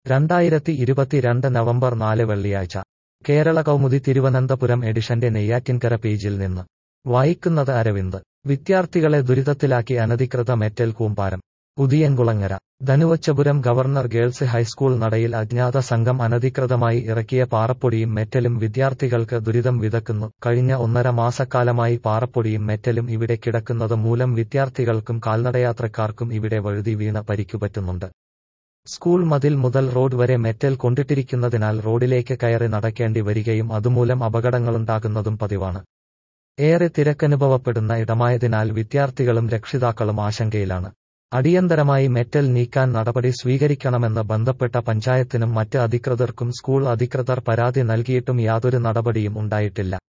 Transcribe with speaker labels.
Speaker 1: 2022 November 4 വെള്ളിയാഴ്ച കേരള കൗമുദി തിരുവനന്തപുരം എഡിഷന്റെ നെയ്യാറ്റിൻകര പേജിൽ നിന്ന് വായിക്കുന്നത് അരവിന്ദ്. വിദ്യാർത്ഥികളെ ദുരിതത്തിലാക്കി അനധികൃത മെറ്റൽ കൂമ്പാരം. Udiyankulangara Dhanuvachapuram government girls high school നടയിൽ അജ്ഞാത സംഘം അനധികൃതമായി ഇറക്കിയ പാറപ്പൊടിയും മെറ്റലും വിദ്യാർത്ഥികൾക്ക് ദുരിതം വിതക്കുന്നു. കഴിഞ്ഞ 1.5 മാസക്കാലമായി പാറപ്പൊടിയും മെറ്റലും ഇവിടെ കിടക്കുന്നത് മൂലം വിദ്യാർത്ഥികൾക്കും കാൽനടയാത്രക്കാർക്കും ഇവിടെ വഴുതി വീണ് പരിക്കുപറ്റുന്നുണ്ട്. സ്കൂൾ മതിൽ മുതൽ റോഡ് വരെ മെറ്റൽ കൊണ്ടിട്ടിരിക്കുന്നതിനാൽ റോഡിലേക്ക് കയറി നടക്കേണ്ടി വരികയും അതുമൂലം അപകടങ്ങളുണ്ടാകുന്നതും പതിവാണ്. ഏറെ തിരക്കനുഭവപ്പെടുന്ന ഇടമായതിനാൽ വിദ്യാർത്ഥികളും രക്ഷിതാക്കളും ആശങ്കയിലാണ്. അടിയന്തരമായി മെറ്റൽ നീക്കാൻ നടപടി സ്വീകരിക്കണമെന്ന് ബന്ധപ്പെട്ട പഞ്ചായത്തിനും മറ്റ് അധികൃതർക്കും സ്കൂൾ അധികൃതർ പരാതി നൽകിയിട്ടും യാതൊരു നടപടിയും ഉണ്ടായിട്ടില്ല.